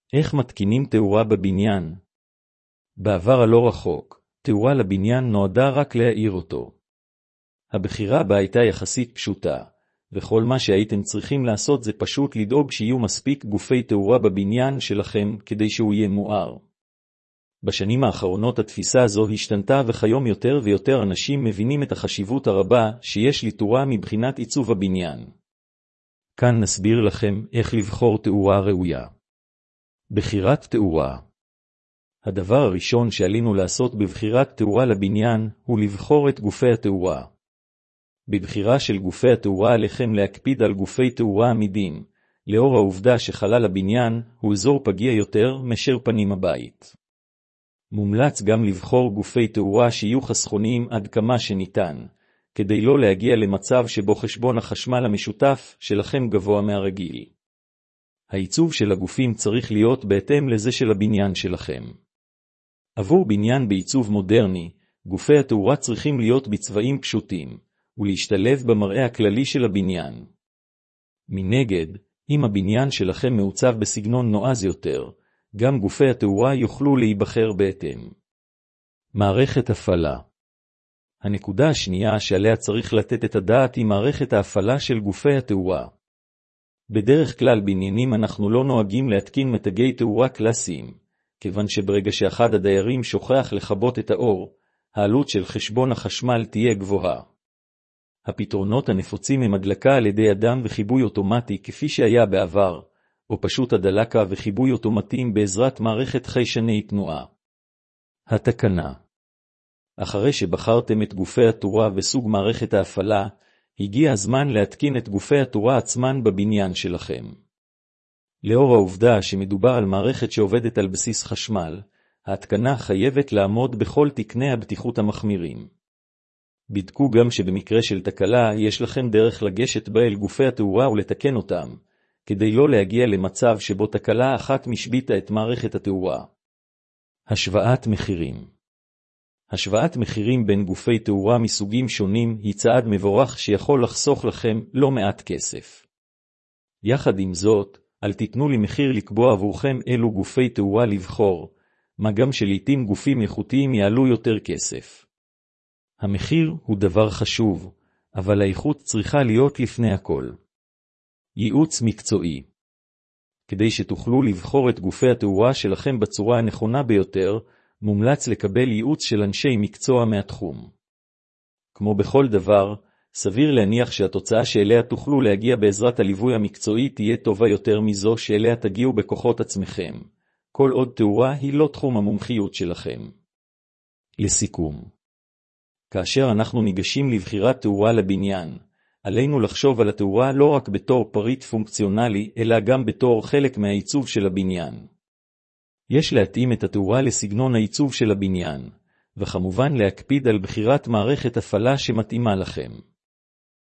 איך מתקינים תאורה בבניין? בעבר הלא רחוק, תאורה לבניין נועדה רק להאיר אותו. הבחירה בה הייתה יחסית פשוטה, וכל מה שהייתם צריכים לעשות זה פשוט לדאוג שיהיו מספיק גופי תאורה בבניין שלכם כדי שהוא יהיה מואר. בשנים האחרונות התפיסה הזו השתנתה, וכיום יותר ויותר אנשים מבינים את החשיבות הרבה שיש לתאורה מבחינת עיצוב הבניין. כאן נסביר לכם איך לבחור תאורה ראויה. בחירת תאורה. הדבר הראשון שעלינו לעשות בבחירת תאורה לבניין הוא לבחור את גופי התאורה. בבחירה של גופי התאורה עליכם להקפיד על גופי תאורה עמידים, לאור העובדה שחלל הבניין הוא אזור פגיע יותר מאשר פנים הבית. מומלץ גם לבחור גופי תאורה שיהיו חסכוניים עד כמה שניתן, כדי לא להגיע למצב שבו חשבון החשמל המשותף שלכם גבוה מהרגיל. העיצוב של הגופים צריך להיות בהתאם לזה של הבניין שלכם. עבור בניין בעיצוב מודרני, גופי התאורה צריכים להיות בצבעים פשוטים, ולהשתלב במראה הכללי של הבניין. מנגד, אם הבניין שלכם מעוצב בסגנון נועז יותר, גם גופי התאורה יוכלו להיבחר בהתאם. מערכת הפעלה. הנקודה השנייה שעליה צריך לתת את הדעת היא מערכת ההפעלה של גופי התאורה. בדרך כלל בניינים אנחנו לא נוהגים להתקין מתגי תאורה קלאסיים, כיוון שברגע שאחד הדיירים שוכח לכבות את האור, העלות של חשבון החשמל תהיה גבוהה. הפתרונות הנפוצים הם הדלקה על ידי אדם וחיבוי אוטומטי כפי שהיה בעבר, או פשוט הדלקה וחיבוי אוטומטיים בעזרת מערכת חיישני תנועה. התקנה. אחרי שבחרתם את גופי התאורה וסוג מערכת ההפעלה, הגיע הזמן להתקין את גופי התאורה עצמן בבניין שלכם. לאור העובדה שמדובר על מערכת שעובדת על בסיס חשמל, ההתקנה חייבת לעמוד בכל תקני הבטיחות המחמירים. בדקו גם שבמקרה של תקלה יש לכם דרך לגשת בה אל גופי התאורה ולתקן אותם, כדי לא להגיע למצב שבו תקלה אחת משביתה את מערכת התאורה. השוואת מחירים. השוואת מחירים בין גופי תאורה מסוגים שונים היא צעד מבורך שיכול לחסוך לכם לא מעט כסף. יחד עם זאת, אל תיתנו לי מחיר לקבוע עבורכם אילו גופי תאורה לבחור, מה גם שלעיתים גופים איכותיים יעלו יותר כסף. המחיר הוא דבר חשוב, אבל האיכות צריכה להיות לפני הכל. ייעוץ מקצועי. כדי שתוכלו לבחור את גופי התאורה שלכם בצורה הנכונה ביותר, מומלץ לקבל ייעוץ של אנשי מקצוע מהתחום. כמו בכל דבר, סביר להניח שהתוצאה שאליה תוכלו להגיע בעזרת הליווי המקצועי תהיה טובה יותר מזו שאליה תגיעו בכוחות עצמכם, כל עוד תאורה היא לא תחום המומחיות שלכם. לסיכום, כאשר אנחנו ניגשים לבחירת תאורה לבניין, עלינו לחשוב על התאורה לא רק בתור פריט פונקציונלי, אלא גם בתור חלק מהעיצוב של הבניין. יש להתאים את התאורה לסגנון העיצוב של הבניין, וכמובן להקפיד על בחירת מערכת הפעלה שמתאימה לכם.